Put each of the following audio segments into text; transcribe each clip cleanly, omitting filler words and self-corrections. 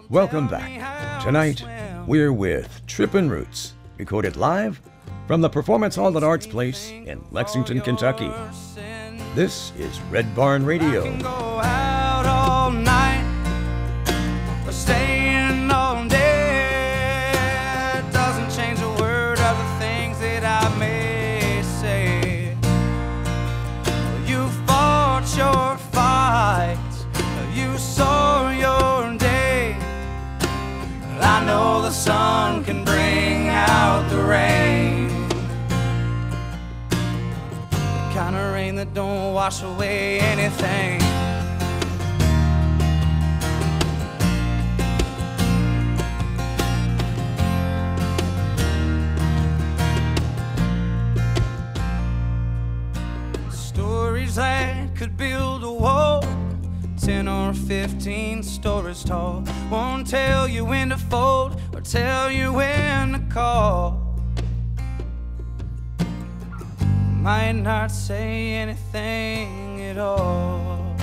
Welcome back. Tonight, we're with Trippin' Roots, recorded live from the Performance Hall at Arts Place in Lexington, Kentucky. This is Red Barn Radio. I can go out all night or staying all day. It doesn't change a word of the things that I may say. You fought your fights, you saw your day. I know the sun can bring out the rain, the kind of rain that don't wash away anything. Stories that could build a wall, 10 or 15 stories tall, won't tell you when to fold or tell you when to call. Might not say anything at all.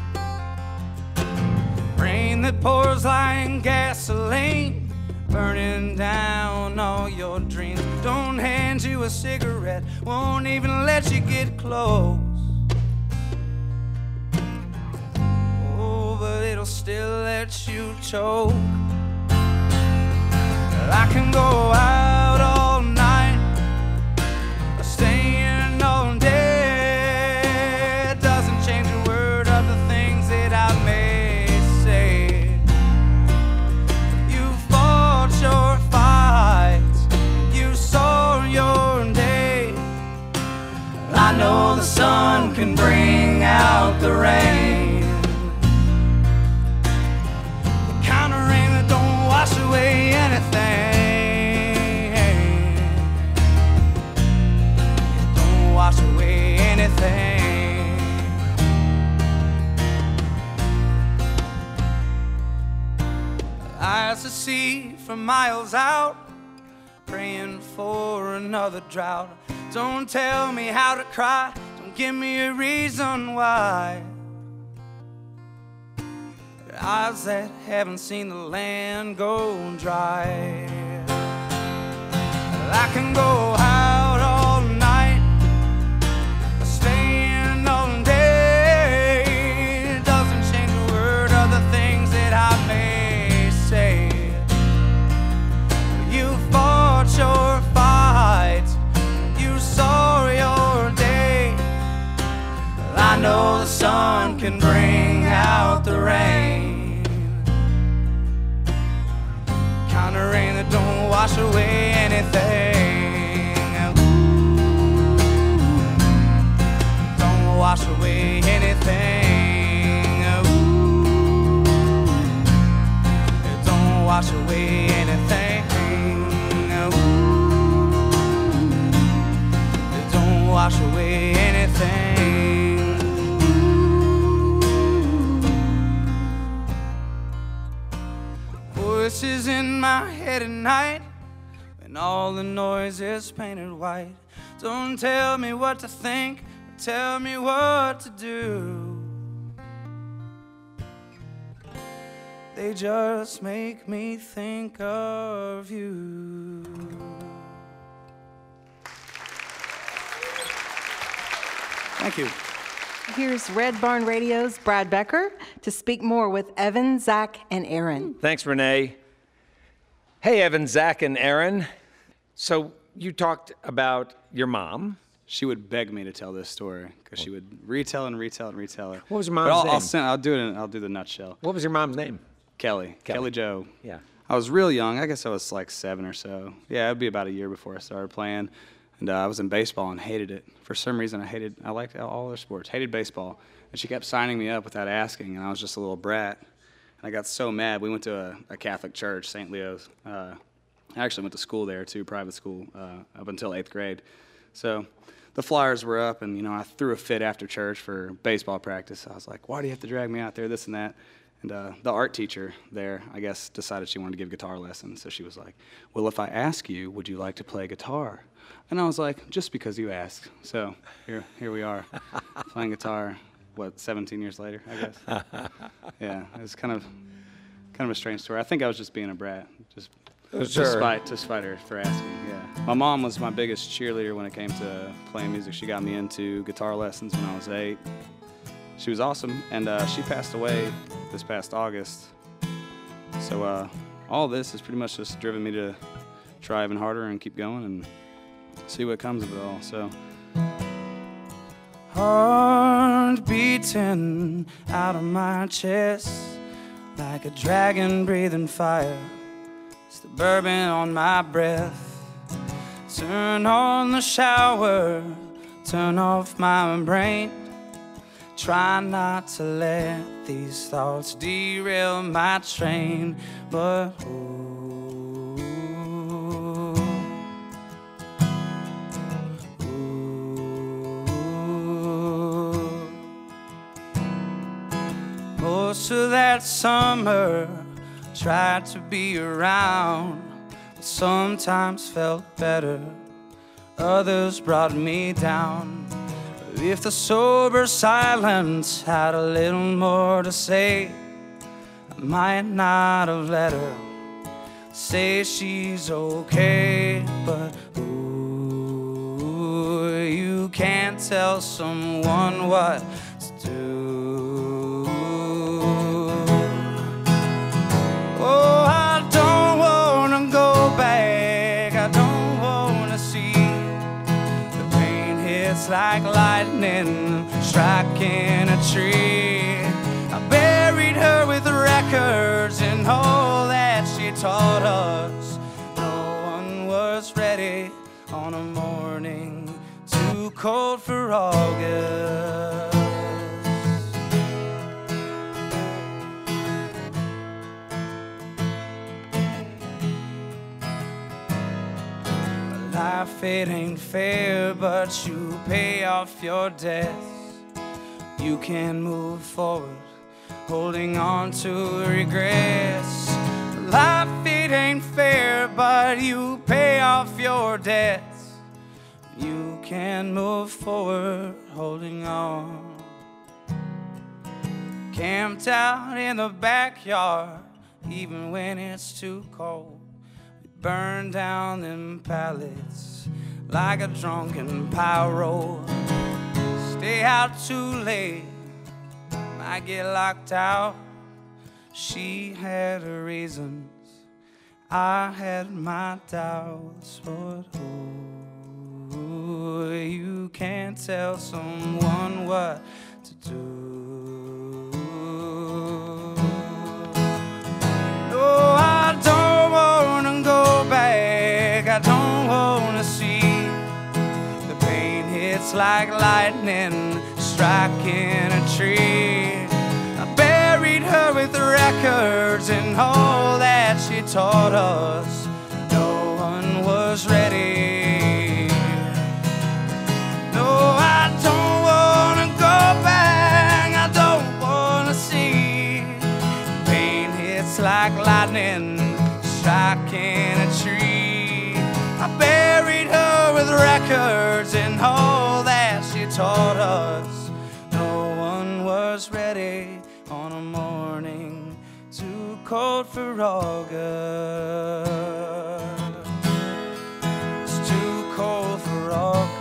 Rain that pours like gasoline, burning down all your dreams. Don't hand you a cigarette, won't even let you get close. But it'll still let you choke. I can go out all night or staying all day. It doesn't change a word of the things that I may say. You fought your fights, you saw your day. I know the sun can bring out the rain, wash away anything. Don't wash away anything. Eyes to see from miles out, praying for another drought. Don't tell me how to cry, don't give me a reason why. Eyes that haven't seen the land go dry. I can go out all night, staying all day. It doesn't change a word of the things that I may say. You fought your fights, you saw your day. I know the sun can bring out the rain, kind of rain that don't wash away anything. Don't wash away anything. It don't wash away anything. It don't wash away anything. Voices in my head at night, when all the noise is painted white. Don't tell me what to think, tell me what to do. They just make me think of you. Thank you. Here's Red Barn Radio's Brad Becker to speak more with Evan, Zach, and Aaron. Thanks, Renee. Hey, Evan, Zach, and Aaron. So you talked about your mom. She would beg me to tell this story because she would retell and retell and retell it. What was your mom's name? I'll do it. I'll do the nutshell. What was your mom's name? Kelly Jo. Yeah. I was real young. I guess I was like 7 or so. Yeah, it'd be about a year before I started playing. And I was in baseball and hated it. For some reason, I liked all other sports, hated baseball. And she kept signing me up without asking, and I was just a little brat. And I got so mad. We went to a Catholic church, St. Leo's. I actually went to school there, too, private school, up until 8th grade. So the flyers were up, and, I threw a fit after church for baseball practice. I was like, why do you have to drag me out there, this and that? And the art teacher there, I guess, decided she wanted to give guitar lessons. So she was like, well, if I ask you, would you like to play guitar? And I was like, just because you asked. So here we are, playing guitar, 17 years later, I guess. Yeah, it was kind of kind of a strange story. I think I was just being a brat, just Sure. to spite her for asking. Yeah. My mom was my biggest cheerleader when it came to playing music. She got me into guitar lessons when I was 8. She was awesome, and she passed away this past August. So all this has pretty much just driven me to try even harder and keep going and see what comes of it all. So. Heart beating out of my chest like a dragon breathing fire. It's the bourbon on my breath. Turn on the shower, turn off my brain. Try not to let these thoughts derail my train, but most of that summer, tried to be around, but sometimes felt better. Others brought me down. If the sober silence had a little more to say, I might not have let her say she's okay. But ooh, you can't tell someone what to do. Oh, I don't wanna go back. I don't wanna see the pain hits like lightning striking a tree. I buried her with records and all that she taught us. No one was ready on a morning too cold for August. Life, it ain't fair, but you pay off your debts. You can move forward, holding on to regrets. Life, it ain't fair, but you pay off your debts. You can move forward, holding on. Camped out in the backyard, even when it's too cold. Burn down them pallets like a drunken pyro. Stay out too late, might get locked out. She had her reasons, I had my doubts. But ooh, you can't tell someone what to do. No, I don't wanna go back. I don't wanna see the pain hits like lightning striking a tree. I buried her with records and all that she taught us. No one was ready. No, I don't wanna go back. I don't wanna see pain hits like lightning striking a tree. I buried her with records and all that she taught us. No one was ready on a morning too cold for August. It's too cold for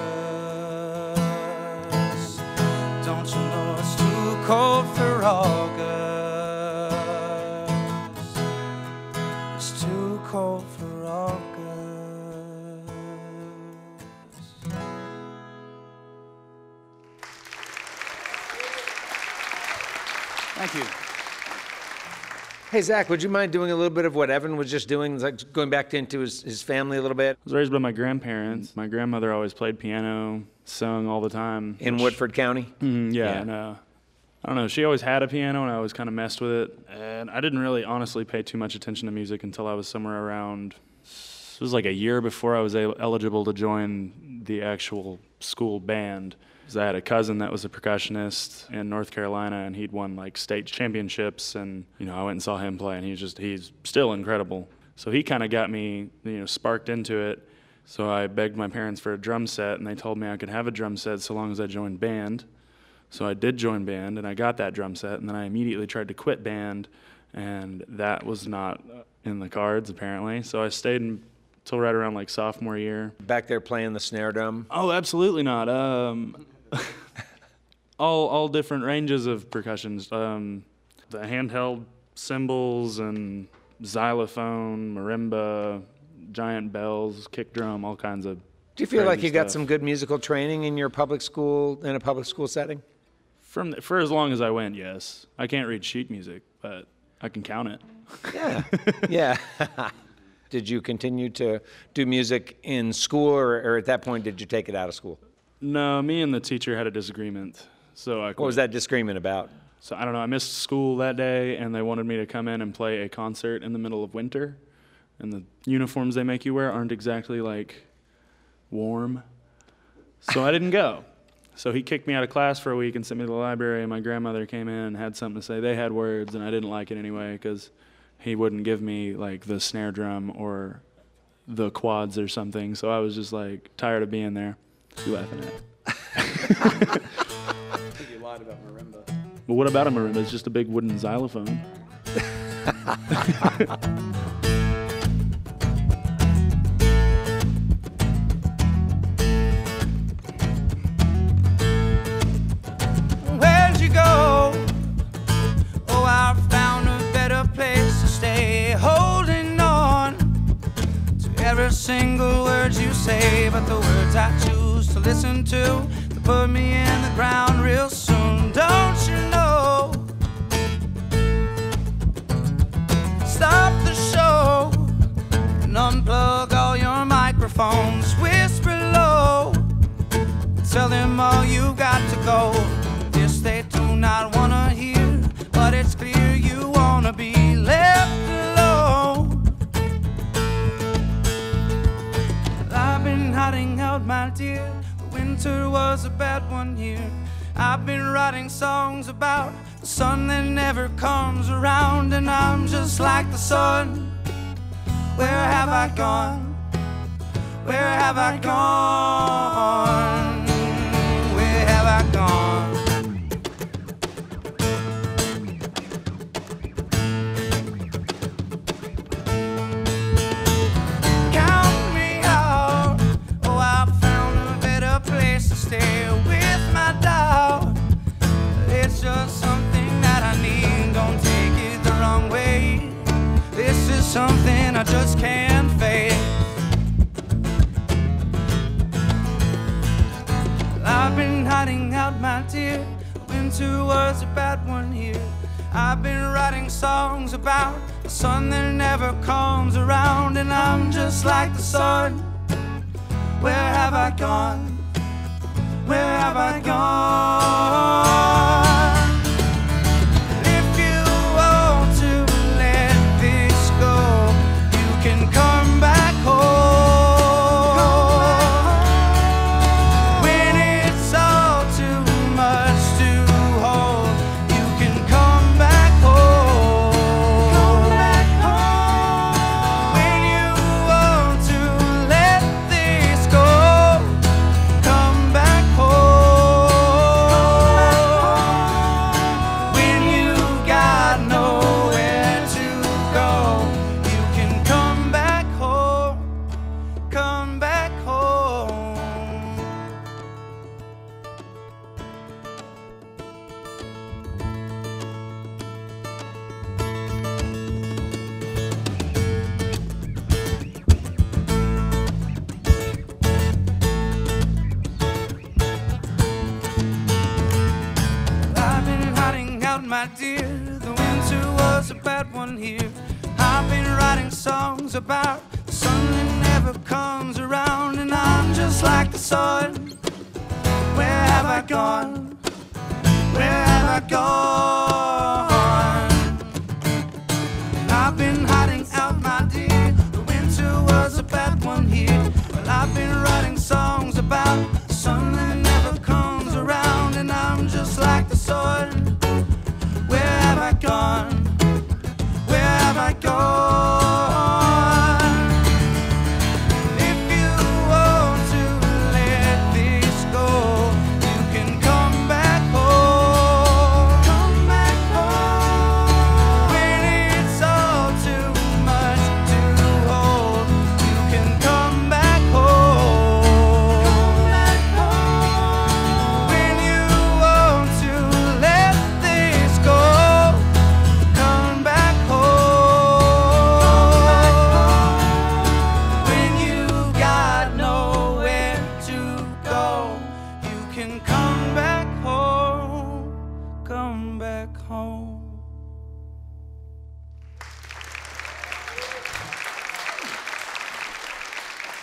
August. Don't you know it's too cold for August? It's too cold for August. Thank you. Hey, Zach, would you mind doing a little bit of what Evan was just doing, like going back into his family a little bit? I was raised by my grandparents. My grandmother always played piano, sung all the time. In Woodford County? Yeah, and I don't know, she always had a piano and I always kind of messed with it. And I didn't really honestly pay too much attention to music until I was somewhere around, it was like a year before I was eligible to join the actual school band. 'Cause I had a cousin that was a percussionist in North Carolina, and he'd won like state championships, and I went and saw him play, and he's still incredible. So he kind of got me sparked into it. So I begged my parents for a drum set, and they told me I could have a drum set so long as I joined band. So I did join band, and I got that drum set, and then I immediately tried to quit band and that was not in the cards apparently. So I stayed until right around like sophomore year. Back there playing the snare drum? Oh, absolutely not. All different ranges of percussions. The handheld cymbals and xylophone, marimba, giant bells, kick drum, all kinds of. Do you feel like crazy you got stuff. some good musical training in a public school setting? For as long as I went, yes. I can't read sheet music, but I can count it. Yeah. Yeah. Did you continue to do music in school, or at that point did you take it out of school? No, me and the teacher had a disagreement, so I quit. What was that disagreement about? So I don't know, I missed school that day, and they wanted me to come in and play a concert in the middle of winter, and the uniforms they make you wear aren't exactly, like, warm. So I didn't go. So he kicked me out of class for a week and sent me to the library, and my grandmother came in and had something to say. They had words, and I didn't like it anyway, because he wouldn't give me, like, the snare drum or the quads or something, so I was just, like, tired of being there. You laughing at? I think you lied about marimba. Well, what about a marimba? It's just a big wooden xylophone. Where'd you go? Oh, I found a better place to stay. Holding on to every single word you say, but the words I choose to listen to, they put me in the ground real soon. Don't you know? Stop the show and unplug all your microphones. Whisper low, tell them all you got to go. This they do not wanna hear, but it's clear you wanna be left alone. I've been hiding out, my dear. The winter was a bad one here. I've been writing songs about the sun that never comes around, and I'm just like the sun. Where have I gone? Where have I gone? Where have I gone? Count me out. Oh, I found a better place to stay with my doubt. It's just something that I need. Don't take it the wrong way. This is something I just can't fake. I've been hiding out, my dear. Winter was a bad one here. I've been writing songs about the sun that never comes around, and I'm just like the sun. Where have I gone? Where have I gone? If you want to let this go, you can come back home. When it's all too much to hold, you can come back home. When you want to let this go, come back home. When you got nowhere to go, you can come back home. Come back home. I've been hiding out, my dear. The winter was a bad one here. I've been writing songs about the sun that never comes around, and I'm just like the sun. Where have I gone? Where have I gone? I've been hiding out, my dear. The winter was a bad one here. Well, I've been writing songs about the sun that never comes around, and I'm just like the sun. Where have I gone? Where have I gone? If you want to let this go, you can come back home. Come back home. When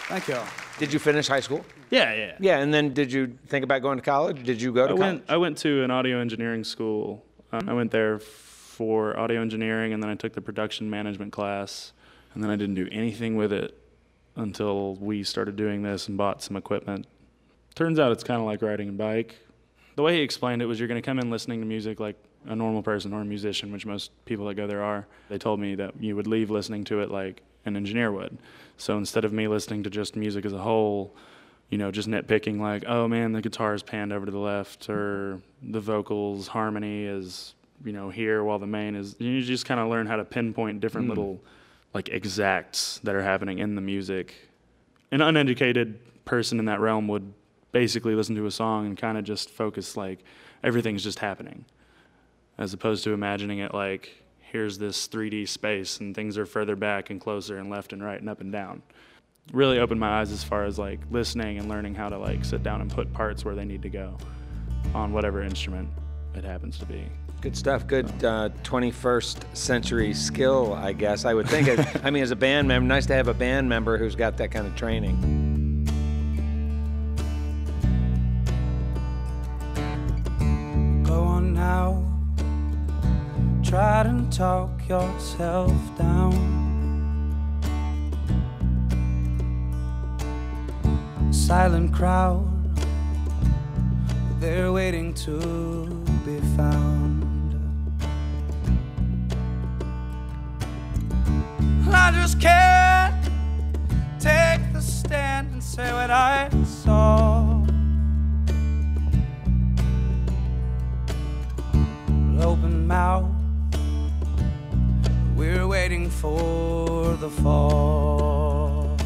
Thank y'all. Did you finish high school? Yeah. Yeah, and then did you think about going to college? Did you go to college? I went to an audio engineering school. I went there for audio engineering, and then I took the production management class, and then I didn't do anything with it until we started doing this and bought some equipment. Turns out it's kind of like riding a bike. The way he explained it was you're going to come in listening to music like a normal person or a musician, which most people that go there are. They told me that you would leave listening to it like an engineer would. So instead of me listening to just music as a whole, you know, just nitpicking like, oh man, the guitar is panned over to the left, or the vocals harmony is, you know, here while the main is, you just kind of learn how to pinpoint different little like exacts that are happening in the music. An uneducated person in that realm would basically listen to a song and kind of just focus like everything's just happening, as opposed to imagining it like here's this 3D space and things are further back and closer and left and right and up and down. Really opened my eyes as far as like listening and learning how to like sit down and put parts where they need to go on whatever instrument it happens to be. Good stuff. Good 21st century skill, I guess. I would think. I mean, as a band member, nice to have a band member who's got that kind of training. Go on now, try to talk yourself down. Silent crowd, they're waiting to be found. I just can't take the stand and say what I saw. Open mouth, we're waiting for the fall.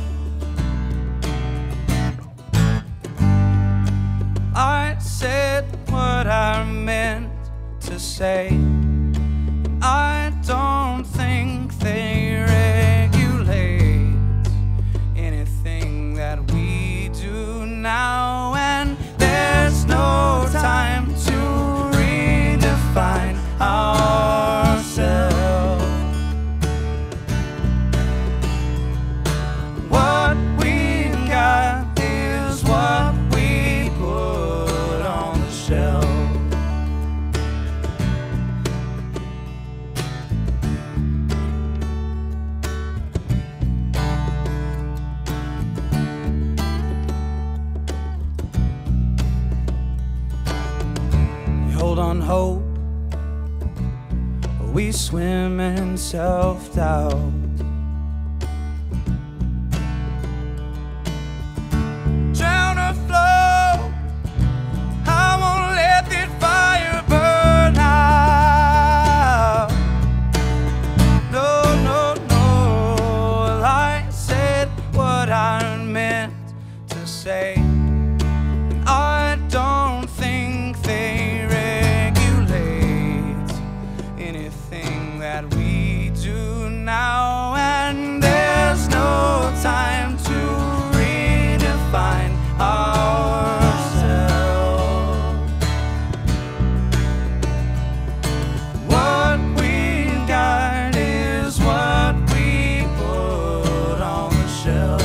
I said what I meant to say. I don't think they regulate anything that we do now, and there's no time to redefine ourselves. What we got is what we put on the shelf. You hold on hope, we swim in self-doubt. Drown or flow, I won't let that fire burn out. No, no, no, I said what I meant to say. I don't think they regulate anything that we do now, and there's no time to redefine ourselves. What we got is what we put on the shelf.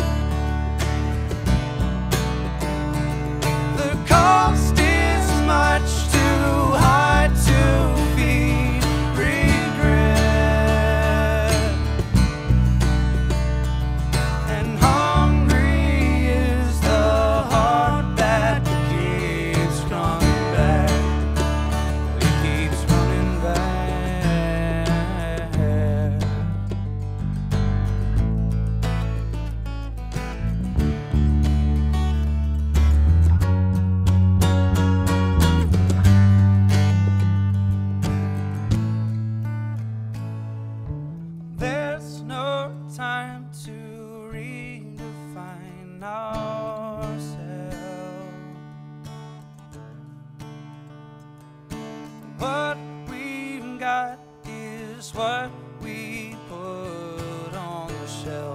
The cost is much too high to feed regret, and hungry is the heart that keeps coming back. It keeps running back. There's no time to redefine ourselves. What we've got is what we put on the shelf.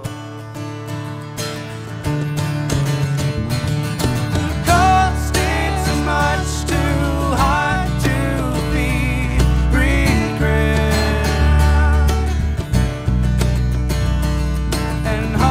The cost is much too high to feed regret, and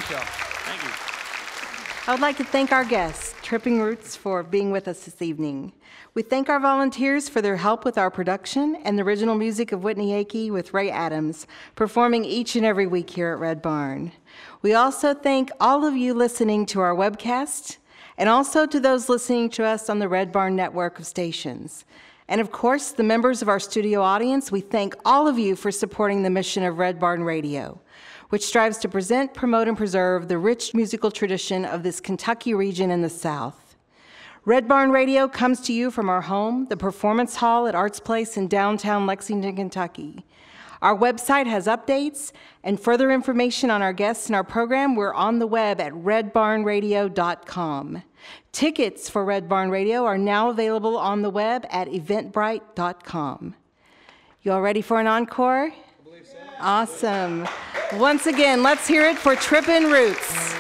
much, y'all. Thank you. I would like to thank our guests, Tripping Roots, for being with us this evening. We thank our volunteers for their help with our production and the original music of Whitney Akey with Ray Adams, performing each and every week here at Red Barn. We also thank all of you listening to our webcast, and also to those listening to us on the Red Barn network of stations. And of course, the members of our studio audience, we thank all of you for supporting the mission of Red Barn Radio, which strives to present, promote, and preserve the rich musical tradition of this Kentucky region in the South. Red Barn Radio comes to you from our home, the Performance Hall at Arts Place in downtown Lexington, Kentucky. Our website has updates and further information on our guests and our program. We're on the web at redbarnradio.com. Tickets for Red Barn Radio are now available on the web at eventbrite.com. You all ready for an encore? I believe so. Awesome. Once again, let's hear it for Trippin' Roots.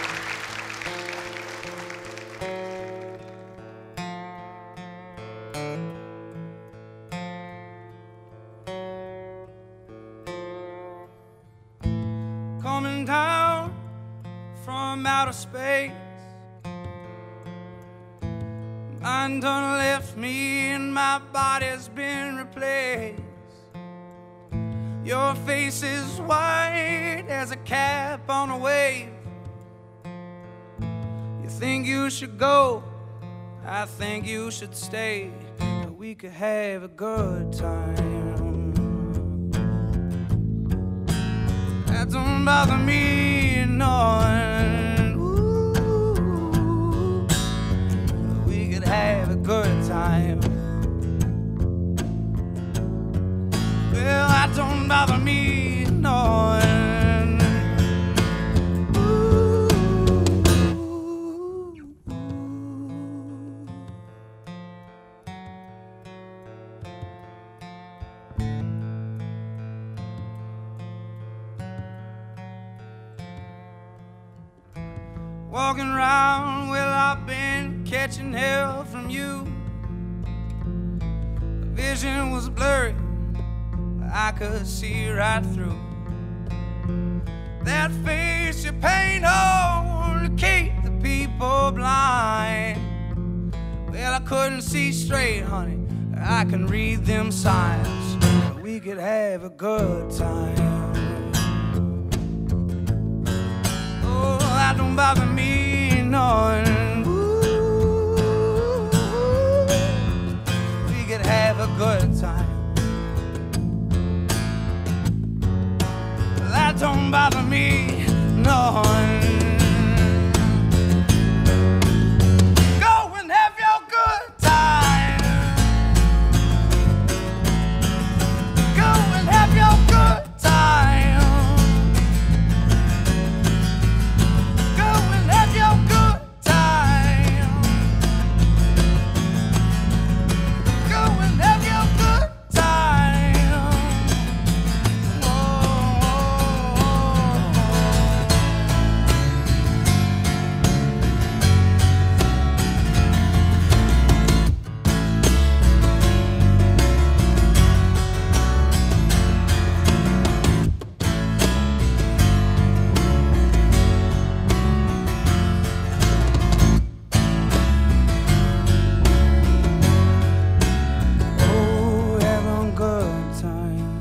Coming down from outer space, mind done left me and my body's been replaced. Your face is white as a cap on a wave. You think you should go, I think you should stay, that we could have a good time. That don't bother me none. Ooh, we could have a good time. Well, that don't bother me none. Ooh. Walking around, well, I've been catching hell from you. The vision was blurry, I could see right through. That face you paint on to keep the people blind. Well, I couldn't see straight, honey, I can read them signs, but we could have a good time. Oh, that don't bother me none. Ooh, we could have a good time. That don't bother me none. Go and have your good time. Go and have your good time. Go and have your good time. Go and have your good time. Oh, having a good time.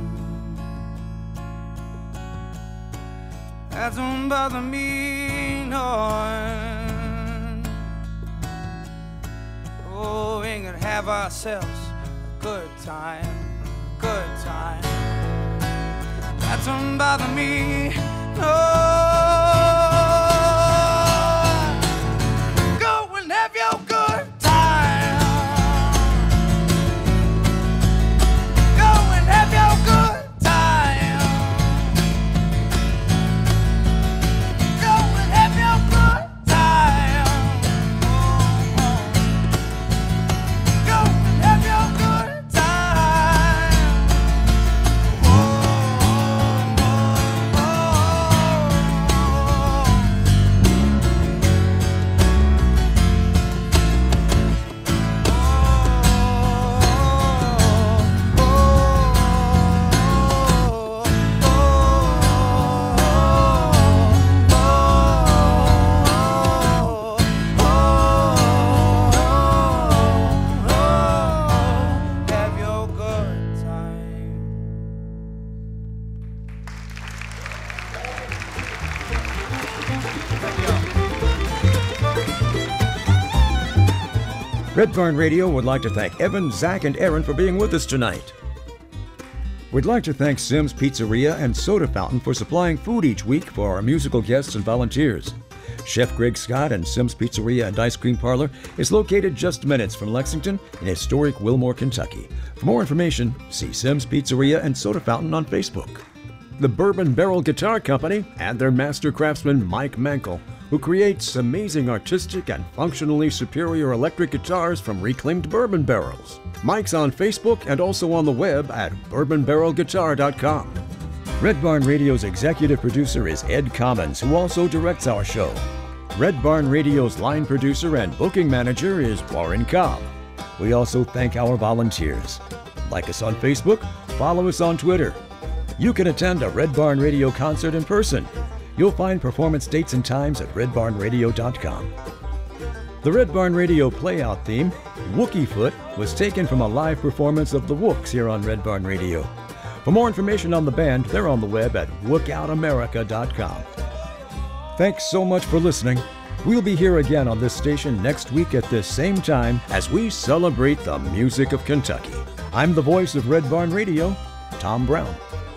That don't bother me none. Oh, we could have ourselves a good time, good time. That don't bother me none. Go and have your good time. Go and have your good time. Go and have your good time. Go and have your good time. Red Barn Radio would like to thank Evan, Zach, and Aaron for being with us tonight. We'd like to thank Sim's Pizzeria and Soda Fountain for supplying food each week for our musical guests and volunteers. Chef Greg Scott and Sim's Pizzeria and Ice Cream Parlor is located just minutes from Lexington in historic Wilmore, Kentucky. For more information, see Sim's Pizzeria and Soda Fountain on Facebook. The Bourbon Barrel Guitar Company and their master craftsman Mike Mankel, who creates amazing artistic and functionally superior electric guitars from reclaimed bourbon barrels. Mike's on Facebook and also on the web at bourbonbarrelguitar.com. Red Barn Radio's executive producer is Ed Commons, who also directs our show. Red Barn Radio's line producer and booking manager is Warren Cobb. We also thank our volunteers. Like us on Facebook, follow us on Twitter. You can attend a Red Barn Radio concert in person. You'll find performance dates and times at redbarnradio.com. The Red Barn Radio playout theme, Wookie Foot, was taken from a live performance of the Wooks here on Red Barn Radio. For more information on the band, they're on the web at wookoutamerica.com. Thanks so much for listening. We'll be here again on this station next week at this same time as we celebrate the music of Kentucky. I'm the voice of Red Barn Radio, Tom Brown.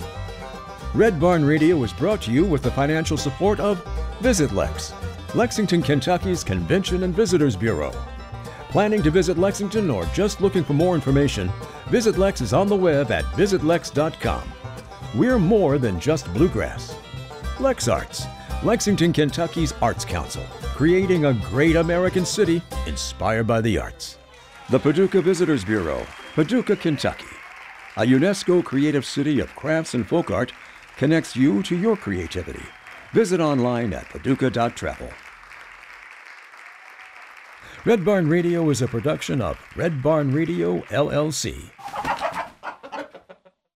Red Barn Radio is brought to you with the financial support of Visit Lex, Lexington, Kentucky's Convention and Visitors Bureau. Planning to visit Lexington or just looking for more information, Visit Lex is on the web at visitlex.com. We're more than just bluegrass. Lex Arts, Lexington, Kentucky's Arts Council, creating a great American city inspired by the arts. The Paducah Visitors Bureau, Paducah, Kentucky. A UNESCO creative city of crafts and folk art connects you to your creativity. Visit online at paducah.travel. Red Barn Radio is a production of Red Barn Radio, LLC.